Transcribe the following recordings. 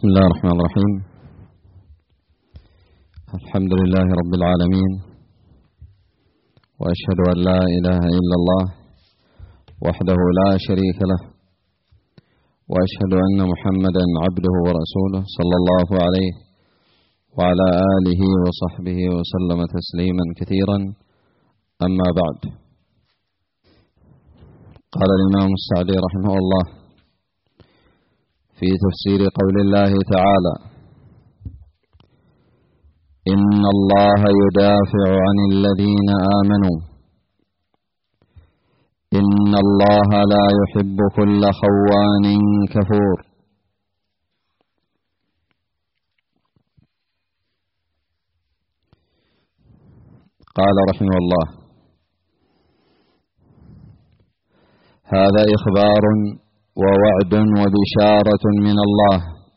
بسم الله الرحمن الرحيم. الحمد لله رب العالمين، وأشهد أن لا إله إلا الله وحده لا شريك له، وأشهد أن محمدا عبده ورسوله صلى الله عليه وعلى آله وصحبه وسلم تسليما كثيرا. أما بعد، قال الإمام السعدي رحمه الله في تفسير قول الله تعالى: إن الله يدافع عن الذين آمنوا إن الله لا يحب كل خوان كفور. قال رحمه الله: هذا إخبار ووعد وبشارة من الله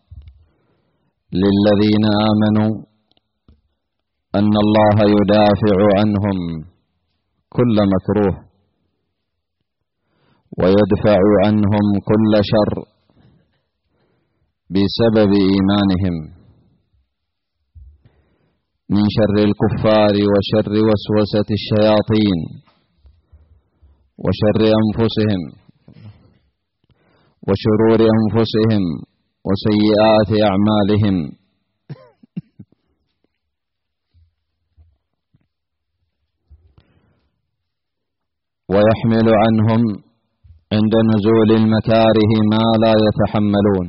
للذين آمنوا أن الله يدافع عنهم كل مكروه ويدفع عنهم كل شر بسبب إيمانهم من شر الكفار وشر وسوسة الشياطين وشر أنفسهم وشرور أنفسهم وسيئات أعمالهم، ويحمل عنهم عند نزول المكاره ما لا يتحملون،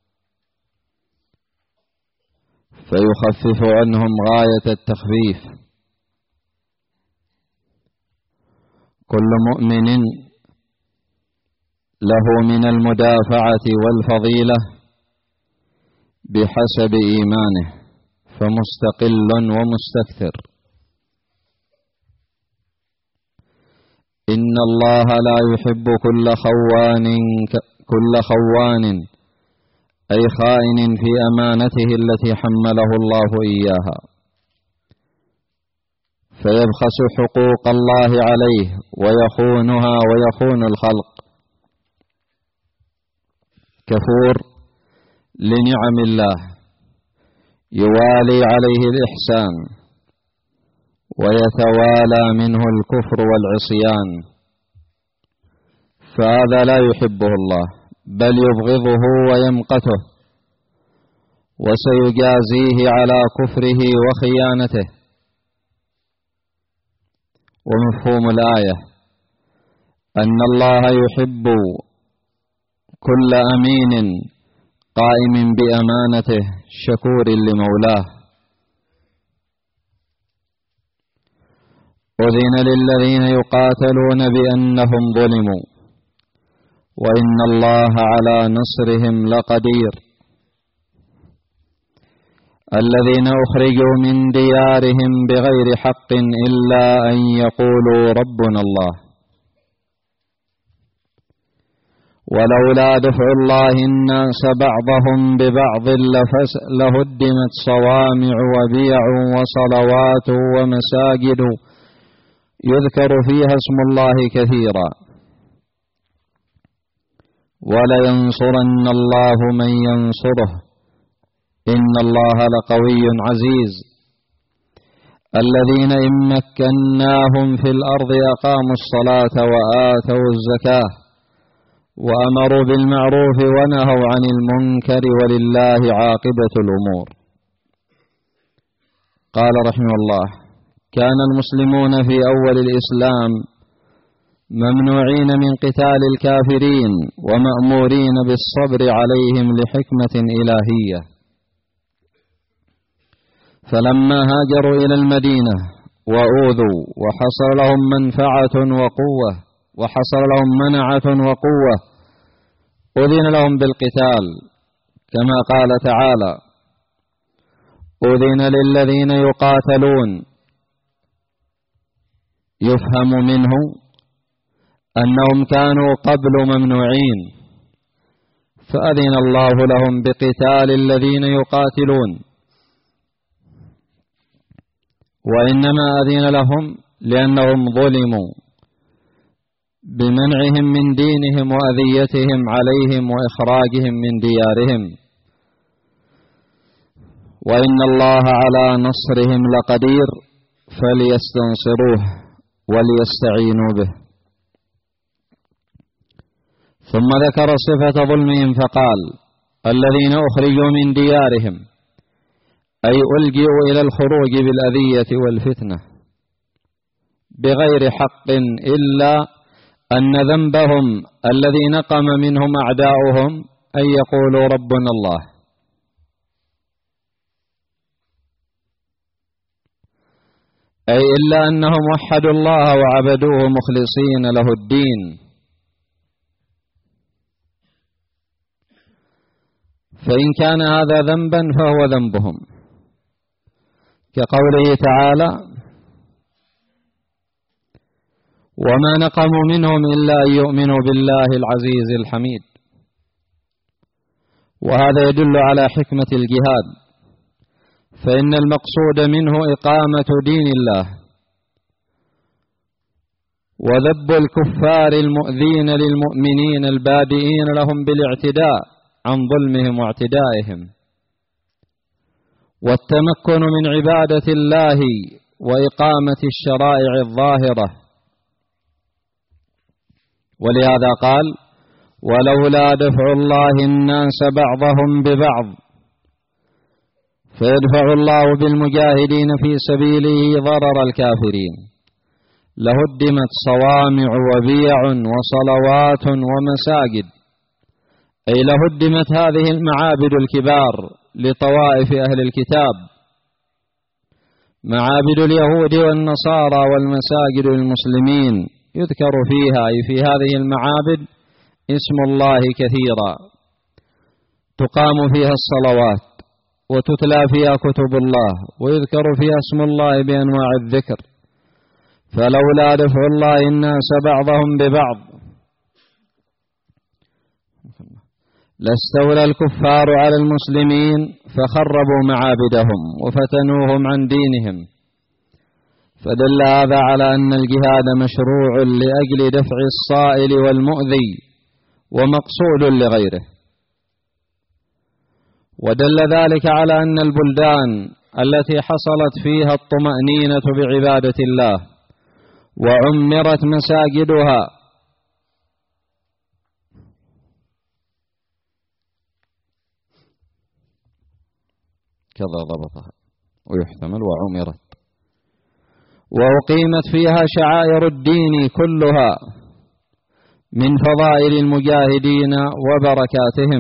فيخفف عنهم غاية التخفيف. كل مؤمن له من المدافعة والفضيلة بحسب إيمانه، فمستقل ومستكثر. إن الله لا يحب كل خوان أي خائن في أمانته التي حمله الله إياها، فيبخس حقوق الله عليه ويخونها ويخون الخلق. كفور لنعم الله، يوالي عليه الإحسان ويتوالى منه الكفر والعصيان، فهذا لا يحبه الله بل يبغضه ويمقته، وسيجازيه على كفره وخيانته. ومفهوم الآية أن الله يحب كل أمين قائم بأمانته شكور لمولاه. أذن للذين يقاتلون بأنهم ظلموا وإن الله على نصرهم لقدير. الذين أخرجوا من ديارهم بغير حق إلا أن يقولوا ربنا الله، ولولا دفع الله الناس بعضهم ببعض لهدمت صوامع وبيع وصلوات ومساجد يذكر فيها اسم الله كثيرا، ولينصرن الله من ينصره إن الله لقوي عزيز. الذين إن مكناهم في الأرض أقاموا الصلاة وآتوا الزكاة وأمروا بالمعروف ونهوا عن المنكر ولله عاقبة الأمور. قال رحمه الله: كان المسلمون في أول الإسلام ممنوعين من قتال الكافرين ومأمورين بالصبر عليهم لحكمة إلهية، فلما هاجروا إلى المدينة وأوذوا وحصل لهم منفعة وقوة وحصل لهم منعة وقوة أذن لهم بالقتال، كما قال تعالى: أذن للذين يقاتلون. يفهم منه أنهم كانوا قبل ممنوعين، فأذن الله لهم بقتال الذين يقاتلون، وإنما أذن لهم لأنهم ظلموا بمنعهم من دينهم وأذيتهم عليهم وإخراجهم من ديارهم، وإن الله على نصرهم لقدير فليستنصروه وليستعينوا به. ثم ذكر صفة ظلمهم فقال: الذين أخرجوا من ديارهم، أي ألجئوا إلى الخروج بالأذية والفتنة بغير حق، إلا أن ذنبهم الذي نقم منهم أعداؤهم أن يقولوا ربنا الله، أي إلا أنهم وحدوا الله وعبدوه مخلصين له الدين. فإن كان هذا ذنبا فهو ذنبهم، كقوله تعالى: وما نقموا منهم إلا أن يؤمنوا بالله العزيز الحميد. وهذا يدل على حكمة الجهاد، فإن المقصود منه إقامة دين الله وذب الكفار المؤذين للمؤمنين البادئين لهم بالاعتداء عن ظلمهم واعتدائهم، والتمكن من عبادة الله وإقامة الشرائع الظاهرة. ولهذا قال: ولولا دفع الله الناس بعضهم ببعض فيدفع الله بالمجاهدين في سبيله ضرر الكافرين لهدمت صوامع وبيع وصلوات ومساجد، أي لهدمت هذه المعابد الكبار لطوائف أهل الكتاب، معابد اليهود والنصارى والمساجد للمسلمين، يذكر فيها أي في هذه المعابد اسم الله كثيرا، تقام فيها الصلوات وتتلى فيها كتب الله ويذكر فيها اسم الله بأنواع الذكر. فلولا دفع الله الناس بعضهم ببعض لاستولى الكفار على المسلمين فخربوا معابدهم وفتنوهم عن دينهم. فدل هذا على أن الجهاد مشروع لأجل دفع الصائل والمؤذي ومقصود لغيره. ودل ذلك على أن البلدان التي حصلت فيها الطمأنينة بعبادة الله وعمرت مساجدها كذا ضبطها ويحتمل وعمرت وأقيمت فيها شعائر الدين كلها من فضائل المجاهدين وبركاتهم،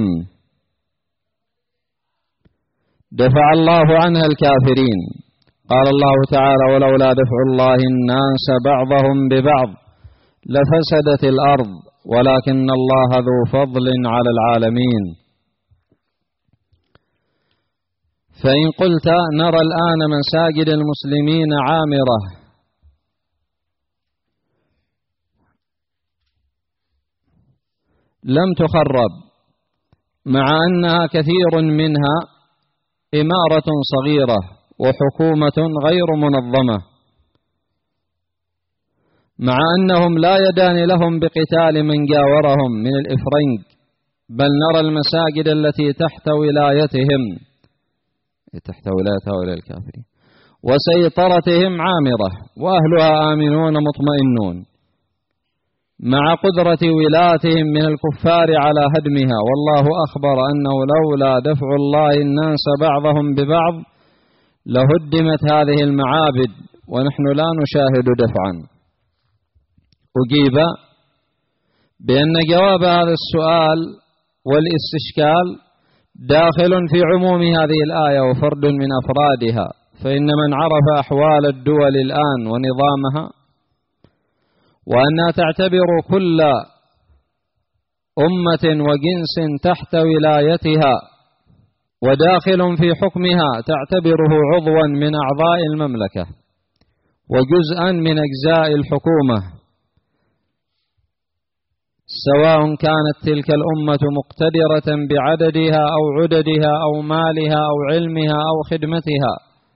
دفع الله عنها الكافرين. قال الله تعالى: ولولا دفع الله الناس بعضهم ببعض لفسدت الأرض ولكن الله ذو فضل على العالمين. فإن قلت: نرى الآن مساجد المسلمين عامرة، لم تخرب، مع أنها كثير منها إمارة صغيرة وحكومة غير منظمة، مع أنهم لا يدان لهم بقتال من جاورهم من الإفرنج، بل نرى المساجد التي تحت ولايتهم هؤلاء الكافرين وسيطرتهم عامرة وأهلها آمنون مطمئنون، مع قدرة ولاتهم من الكفار على هدمها. والله أخبر أنه لولا دفع الله الناس بعضهم ببعض لهدمت هذه المعابد، ونحن لا نشاهد دفعا. أجيب بأن جواب هذا السؤال والاستشكال داخل في عموم هذه الآية وفرد من أفرادها، فإن من عرف أحوال الدول الآن ونظامها وأنها تعتبر كل أمة وجنس تحت ولايتها وداخل في حكمها تعتبره عضوا من أعضاء المملكة وجزءا من أجزاء الحكومة، سواء كانت تلك الأمة مقتدرة بعددها أو عددها أو مالها أو علمها أو خدمتها،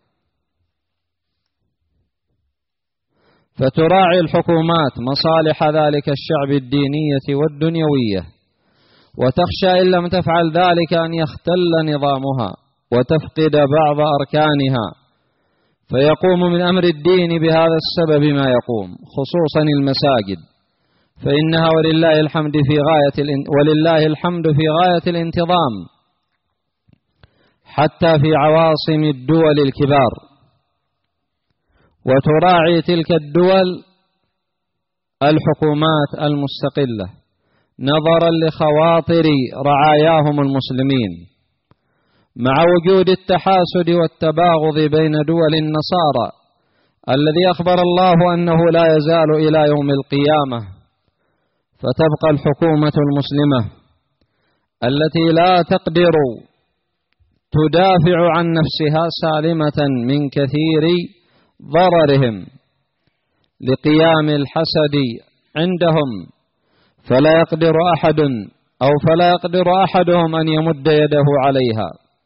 فتراعي الحكومات مصالح ذلك الشعب الدينية والدنيوية، وتخشى إن لم تفعل ذلك أن يختل نظامها وتفقد بعض أركانها، فيقوم من أمر الدين بهذا السبب ما يقوم، خصوصا المساجد، فإنها ولله الحمد في غاية الانتظام حتى في عواصم الدول الكبار، وتراعي تلك الدول الحكومات المستقلة نظرا لخواطر رعاياهم المسلمين، مع وجود التحاسد والتباغض بين دول النصارى الذي أخبر الله أنه لا يزال إلى يوم القيامة، فتبقى الحكومة المسلمة التي لا تقدر تدافع عن نفسها سالمة من كثير ضررهم لقيام الحسد عندهم، فلا يقدر أحدهم أن يمد يده عليها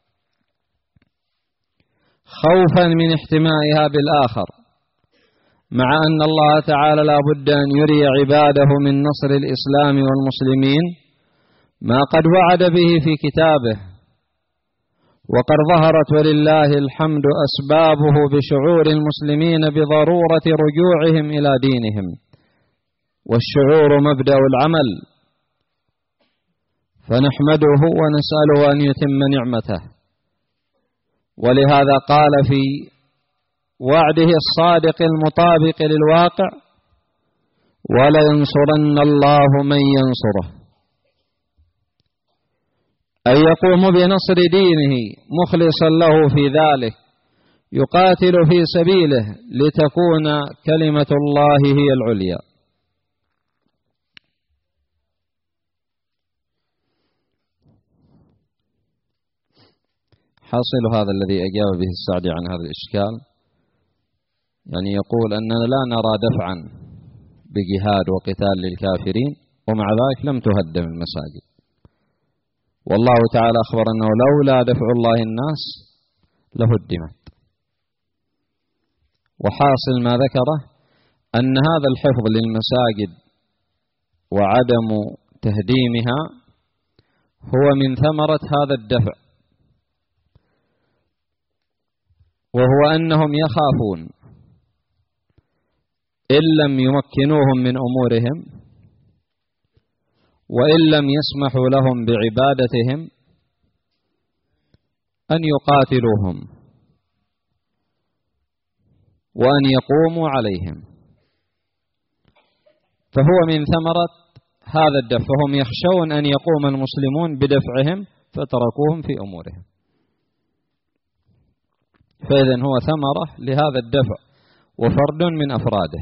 خوفا من احتمائها بالآخر، مع أن الله تعالى لا بد أن يري عباده من نصر الإسلام والمسلمين ما قد وعد به في كتابه، وقد ظهرت ولله الحمد أسبابه بشعور المسلمين بضرورة رجوعهم إلى دينهم، والشعور مبدأ العمل، فنحمده ونسأله أن يتم نعمته. ولهذا قال في وعده الصادق المطابق للواقع: ولينصرن الله من ينصره، أي يقوم بنصر دينه مخلصا له في ذلك، يقاتل في سبيله لتكون كلمة الله هي العليا. حاصل هذا الذي أجاب به السعدي عن هذا الإشكال، يعني يقول أننا لا نرى دفعا بجهاد وقتال للكافرين، ومع ذلك لم تهدم المساجد، والله تعالى أخبر أنه لولا دفع الله الناس لهدمت. وحاصل ما ذكره أن هذا الحفظ للمساجد وعدم تهديمها هو من ثمرة هذا الدفع، وهو أنهم يخافون إن لم يمكنوهم من أمورهم وإن لم يسمحوا لهم بعبادتهم أن يقاتلوهم وأن يقوموا عليهم، فهو من ثمرة هذا الدفع، فهم يخشون أن يقوم المسلمون بدفعهم فتركوهم في أمورهم، فإذن هو ثمرة لهذا الدفع وفرد من أفراده.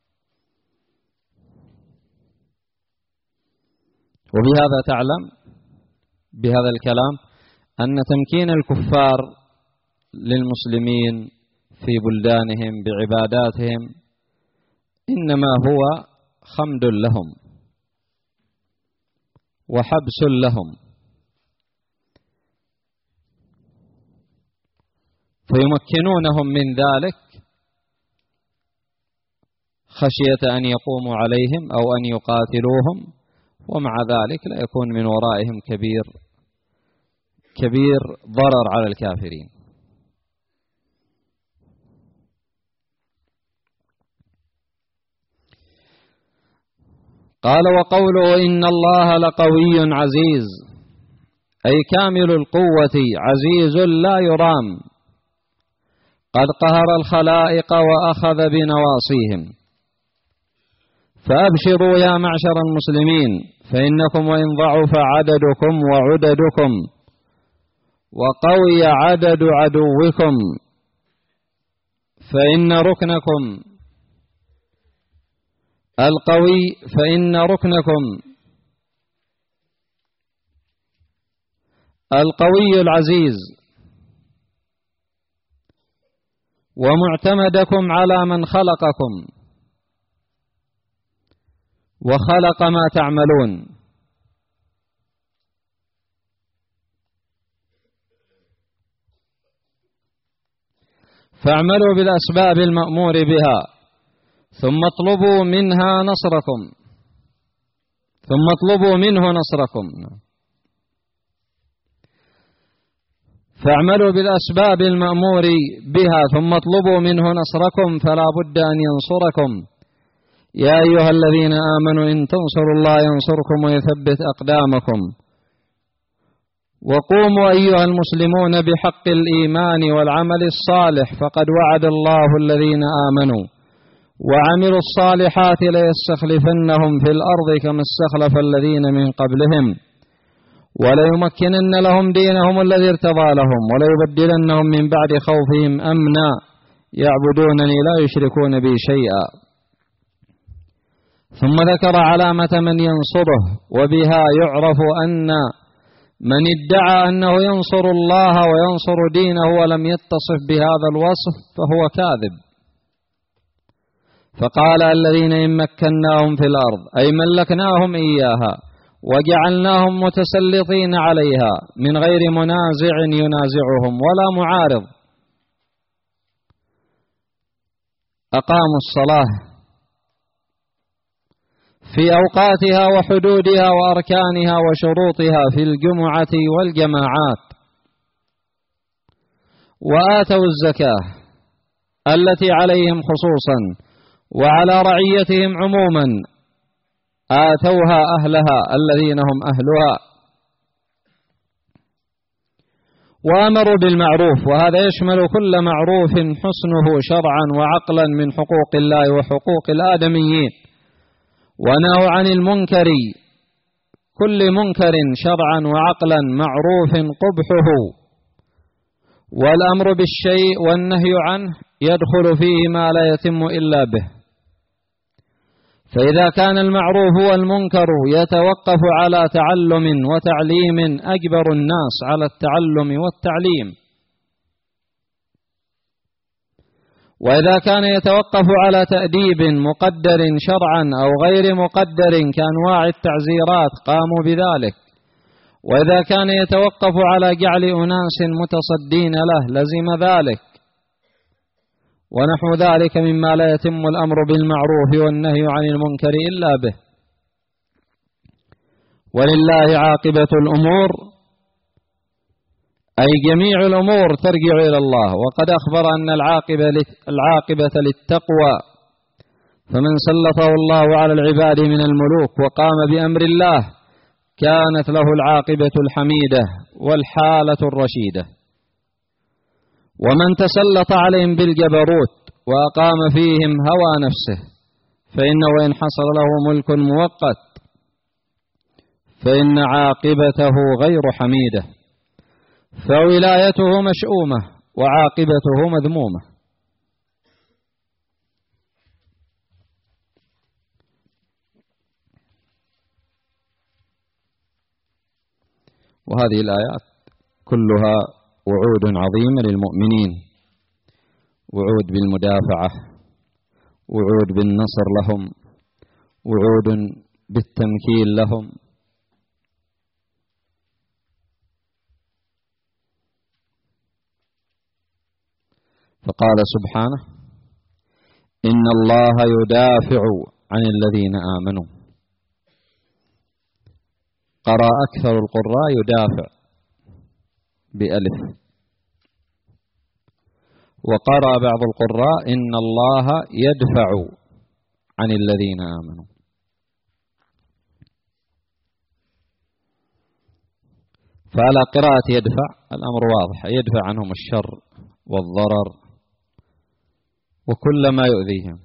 وبهذا تعلم بهذا الكلام أن تمكين الكفار للمسلمين في بلدانهم بعباداتهم إنما هو خمد لهم وحبس لهم، فيمكنونهم من ذلك خشية أن يقوموا عليهم أو أن يقاتلوهم، ومع ذلك لا يكون من ورائهم كبير ضرر على الكافرين. قال: وقوله إن الله لقوي عزيز، أي كامل القوة عزيز لا يرام، قد قهر الخلائق وأخذ بنواصيهم. فأبشروا يا معشر المسلمين، فإنكم وإن ضعف عددكم وعددكم وقوي عدد عدوكم فإن ركنكم القوي العزيز ومعتمدكم على من خلقكم وخلق ما تعملون. فاعملوا بالأسباب المأمور بها، ثم اطلبوا منه نصركم. فاعملوا بالأسباب المأمور بها ثم اطلبوا منه نصركم فلا بد أن ينصركم. يا أيها الذين آمنوا إن تنصروا الله ينصركم ويثبت أقدامكم. وقوموا أيها المسلمون بحق الإيمان والعمل الصالح فقد وعد الله الذين آمنوا وعملوا الصالحات ليستخلفنهم في الأرض كما استخلف الذين من قبلهم وليمكنن لهم دينهم الذي ارتضى لهم وليبدلنهم من بعد خوفهم أمنا يعبدونني لا يشركون بي شيئا. ثم ذكر علامة من ينصره وبها يعرف أن من ادعى أنه ينصر الله وينصر دينه ولم يتصف بهذا الوصف فهو كاذب. فقال الذين إن مكناهم في الأرض أي ملكناهم إياها وجعلناهم متسلطين عليها من غير منازع ينازعهم ولا معارض. أقاموا الصلاة في أوقاتها وحدودها وأركانها وشروطها في الجمعة والجماعات وآتوا الزكاة التي عليهم خصوصا وعلى رعيتهم عموما آتوها أهلها الذين هم أهلها. وأمروا بالمعروف وهذا يشمل كل معروف حسنه شرعا وعقلا من حقوق الله وحقوق الآدميين. ونهوا عن المنكر كل منكر شرعا وعقلا معروف قبحه. والأمر بالشيء والنهي عنه يدخل فيه ما لا يتم إلا به. فإذا كان المعروف والمنكر يتوقف على تعلم وتعليم أجبر الناس على التعلم والتعليم. وإذا كان يتوقف على تأديب مقدر شرعا أو غير مقدر كأنواع التعزيرات قاموا بذلك. وإذا كان يتوقف على جعل أناس متصدين له لزم ذلك. ونحو ذلك مما لا يتم الأمر بالمعروف والنهي عن المنكر إلا به. ولله عاقبة الأمور أي جميع الأمور ترجع إلى الله. وقد أخبر أن العاقبة للتقوى. فمن سلطه الله على العباد من الملوك وقام بأمر الله كانت له العاقبة الحميدة والحالة الرشيدة. ومن تسلط عليهم بالجبروت وأقام فيهم هوى نفسه فإنه إن حصل له ملك مؤقت فإن عاقبته غير حميدة فولايته مشؤومة وعاقبته مذمومة. وهذه الآيات كلها وعود عظيمة للمؤمنين. وعود بالمدافعة، وعود بالنصر لهم، وعود بالتمكين لهم. فقال سبحانه إن الله يدافع عن الذين آمنوا. قرأ أكثر القراء يدافع بألف. وقرأ بعض القراء إن الله يدفع عن الذين آمنوا. فعلى قراءة يدفع الأمر واضح، يدفع عنهم الشر والضرر وكل ما يؤذيهم.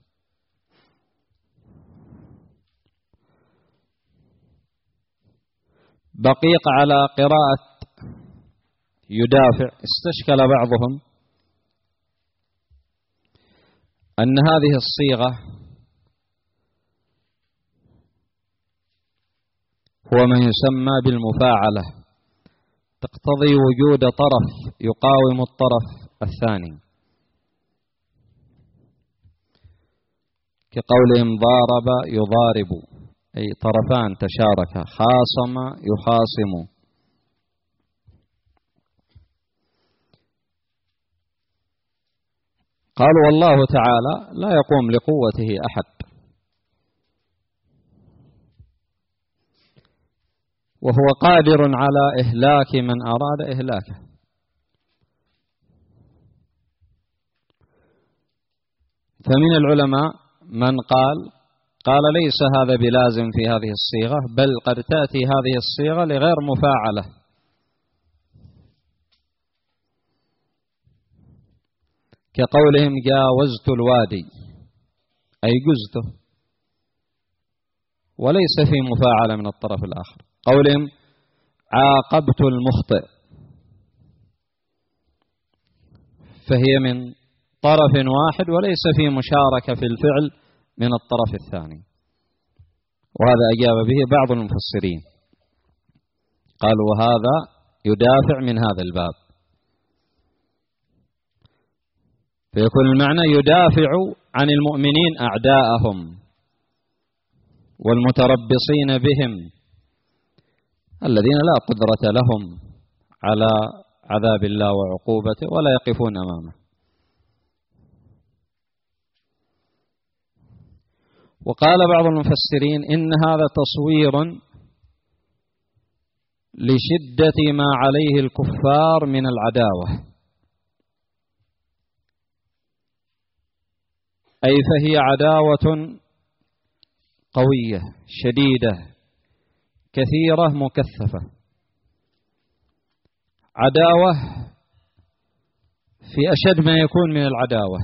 بقيق على قراءة يدافع استشكل بعضهم أن هذه الصيغة هو ما يسمى بالمفاعلة، تقتضي وجود طرف يقاوم الطرف الثاني، كقولهم ضارب يضارب، أي طرفان تشاركا، خاصم يخاصم. قالوا والله تعالى لا يقوم لقوته أحد، وهو قادر على إهلاك من أراد إهلاكه. فمن العلماء من قال ليس هذا بلازم في هذه الصيغة، بل قد تأتي هذه الصيغة لغير مفاعلة، كقولهم جاوزت الوادي أي جزته، وليس في مفاعلة من الطرف الآخر. قولهم عاقبت المخطئ فهي من طرف واحد وليس في مشاركة في الفعل من الطرف الثاني. وهذا أجاب به بعض المفسرين، قالوا وهذا يدافع من هذا الباب، فيكون المعنى يدافع عن المؤمنين أعداءهم والمتربصين بهم الذين لا قدرة لهم على عذاب الله وعقوبته ولا يقفون أمامه. وقال بعض المفسرين إن هذا تصوير لشدة ما عليه الكفار من العداوة، أي فهي عداوة قوية شديدة كثيرة مكثفة، عداوة في أشد ما يكون من العداوة.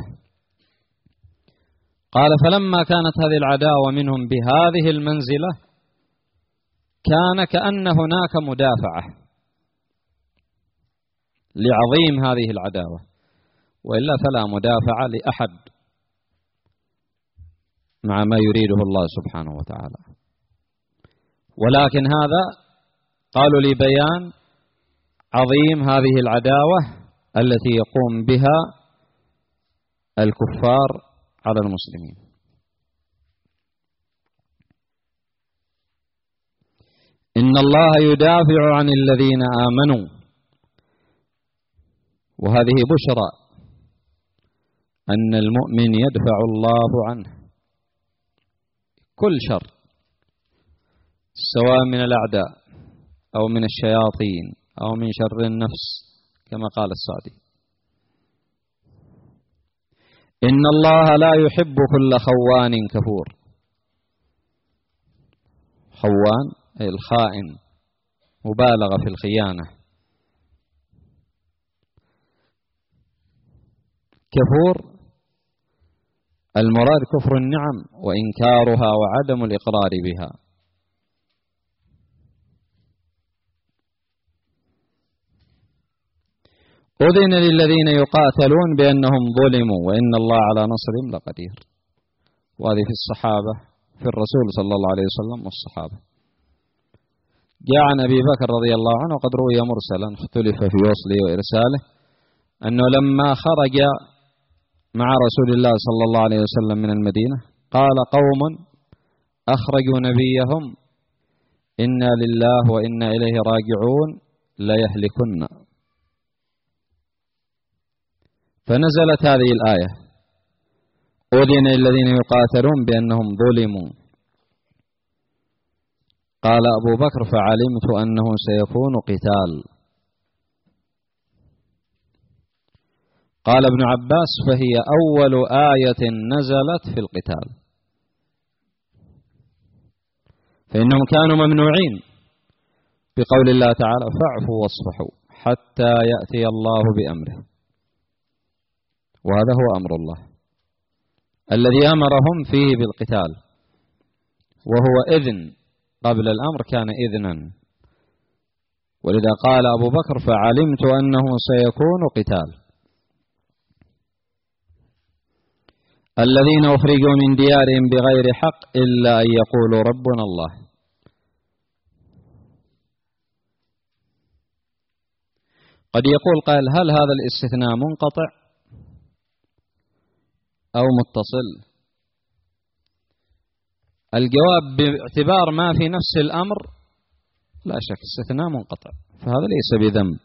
قال فلما كانت هذه العداوة منهم بهذه المنزلة كان كأن هناك مدافعة لعظيم هذه العداوة، وإلا فلا مدافعة لأحد مع ما يريده الله سبحانه وتعالى. ولكن هذا قالوا لبيان عظيم هذه العداوة التي يقوم بها الكفار على المسلمين. إن الله يدافع عن الذين آمنوا، وهذه بشرى أن المؤمن يدفع الله عنه كل شر، سواء من الأعداء أو من الشياطين أو من شر النفس كما قال السعدي. إن الله لا يحب كل خوان كفور. خوان أي الخائن، مبالغة في الخيانة. كفور المراد كفر النعم وإنكارها وعدم الإقرار بها. أذن للذين يقاتلون بأنهم ظلموا وإن الله على نصرهم لقدير. وهذه في الصحابة، في الرسول صلى الله عليه وسلم والصحابة. جاء عن أبي بكر رضي الله عنه وقد روي مرسلا اختلف في وصله وإرساله أنه لما خرج مع رسول الله صلى الله عليه وسلم من المدينة قال قوم أخرجوا نبيهم إنا لله وإنا إليه راجعون لا يهلكن. فنزلت هذه الآية أذن الذين يقاتلون بأنهم ظلموا. قال أبو بكر فعلمت أنه سيكون قتال. قال ابن عباس فهي أول آية نزلت في القتال، فإنهم كانوا ممنوعين بقول الله تعالى فاعفوا واصفحوا حتى يأتي الله بأمره، وهذا هو أمر الله الذي أمرهم فيه بالقتال، وهو إذن قبل الأمر كان إذنا. ولذا قال أبو بكر فعلمت أنه سيكون قتال. الذين أخرجوا من ديارهم بغير حق إلا أن يقولوا ربنا الله. قد يقول قائل هل هذا الاستثناء منقطع أو متصل؟ الجواب باعتبار ما في نفس الأمر لا شك استثناء منقطع، فهذا ليس بذنب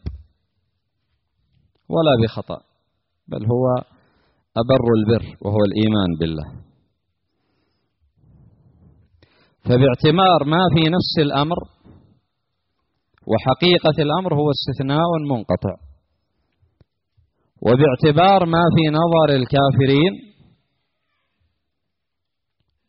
ولا بخطأ، بل هو أبر البر وهو الإيمان بالله. فباعتبار ما في نفس الأمر وحقيقة الأمر هو استثناء منقطع، وباعتبار ما في نظر الكافرين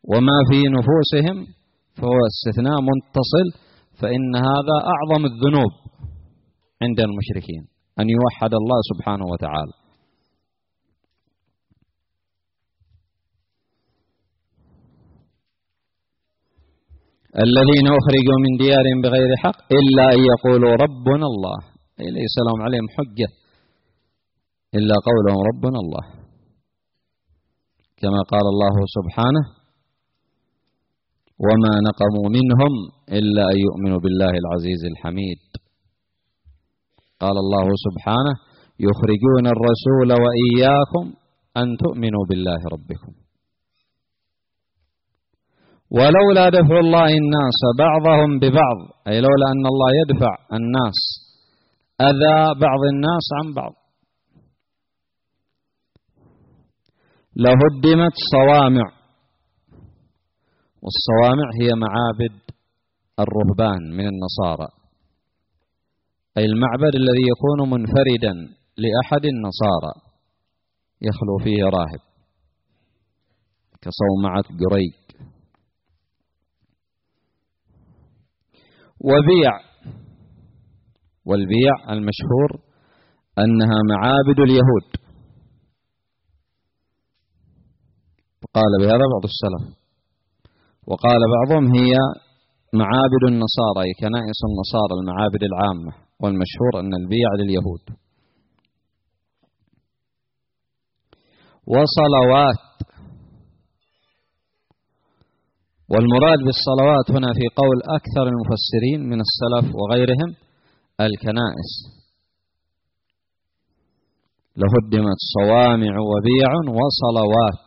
وما في نفوسهم فهو استثناء متصل، فإن هذا أعظم الذنوب عند المشركين أن يوحد الله سبحانه وتعالى. الذين أخرجوا من ديارهم بغير حق إلا أن يقولوا ربنا الله، أي ليس لهم عليهم حجة إلا قولهم ربنا الله، كما قال الله سبحانه وما نقموا منهم إلا أن يؤمنوا بالله العزيز الحميد. قال الله سبحانه يخرجون الرسول وإياكم أن تؤمنوا بالله ربكم ولولا دفع الله الناس بعضهم ببعض، أي لولا أن الله يدفع الناس أذى بعض الناس عن بعض لهدمت صوامع، والصوامع هي معابد الرهبان من النصارى، أي المعبد الذي يكون منفردا لأحد النصارى يخلو فيه راهب كصومعة قريب. وبيع، والبيع المشهور أنها معابد اليهود، قال بهذا بعض السلف، وقال بعضهم هي معابد النصارى كنائس النصارى المعابد العامة، والمشهور أن البيع لليهود. وصلوات، والمراد بالصلوات هنا في قول أكثر المفسرين من السلف وغيرهم الكنائس، لهدمت صوامع وبيع وصلوات.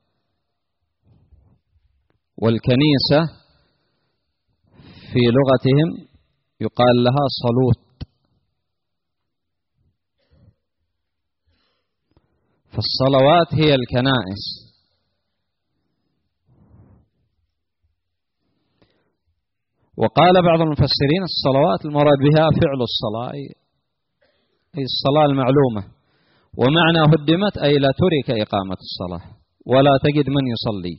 والكنيسة في لغتهم يقال لها صلوت، فالصلوات هي الكنائس. وقال بعض المفسرين الصلوات المراد بها فعل الصلاة، أي الصلاة المعلومة، ومعنى هدمت أي لا ترك إقامة الصلاة ولا تجد من يصلي.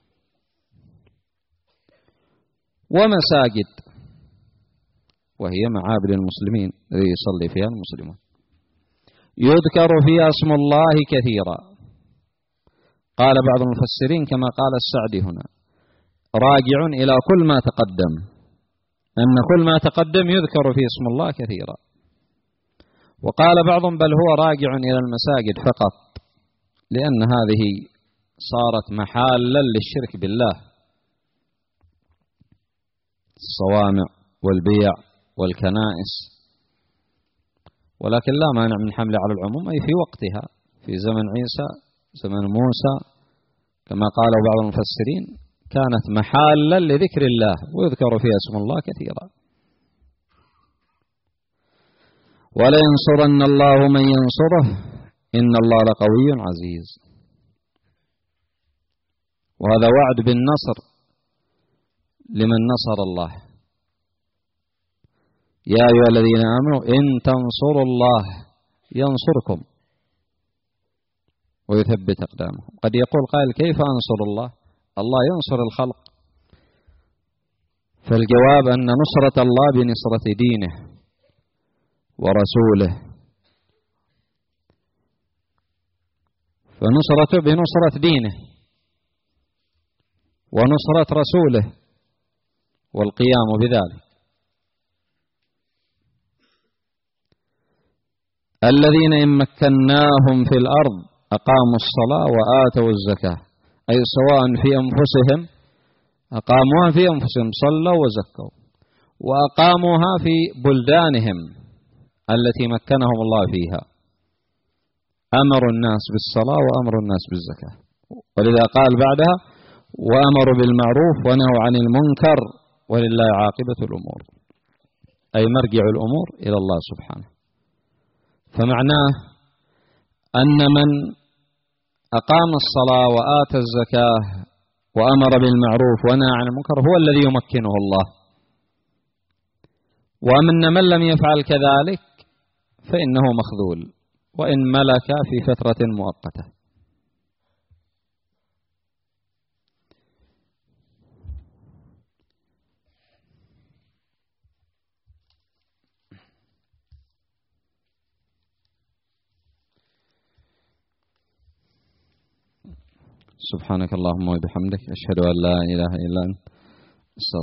ومساجد، وهي معابد المسلمين الذي يصلي فيها المسلمون، يذكر فيها اسم الله كثيرا. قال بعض المفسرين كما قال السعدي هنا راجع إلى كل ما تقدم، أن كل ما تقدم يذكر فيه اسم الله كثيرا. وقال بعضهم بل هو راجع إلى المساجد فقط، لأن هذه صارت محالا للشرك بالله، الصوامع والبيع والكنائس. ولكن لا مانع من حمله على العموم، أي في وقتها في زمن عيسى زمن موسى كما قال بعض المفسرين كانت محالا لذكر الله ويذكر فيها اسم الله كثيرا. ولينصرن الله من ينصره إن الله لقوي عزيز. وهذا وعد بالنصر لمن نصر الله. يا أيها الذين آمنوا إن تنصروا الله ينصركم ويثبت أقدامكم. قد يقول قائل كيف أنصر الله؟ الله ينصر الخلق. فالجواب أن نصرة الله بنصرة دينه ورسوله، فنصرته بنصرة دينه ونصرة رسوله والقيام بذلك. الذين إن مكناهم في الأرض أقاموا الصلاة وآتوا الزكاة، أي سواء في أنفسهم أقاموها في أنفسهم صلوا وزكوا، وأقاموها في بلدانهم التي مكنهم الله فيها، أمروا الناس بالصلاة وأمروا الناس بالزكاة. ولذا قال بعدها وأمروا بالمعروف ونهوا عن المنكر ولله عاقبة الأمور، أي مرجع الأمور إلى الله سبحانه. فمعناه أن من أقام الصلاة وآتى الزكاة وأمر بالمعروف ونهى عن المنكر هو الذي يمكنه الله، وأن من لم يفعل كذلك فإنه مخذول وإن ملك في فترة مؤقتة. سبحانك اللهم وبحمدك، أشهد أن لا إله إلا أنت.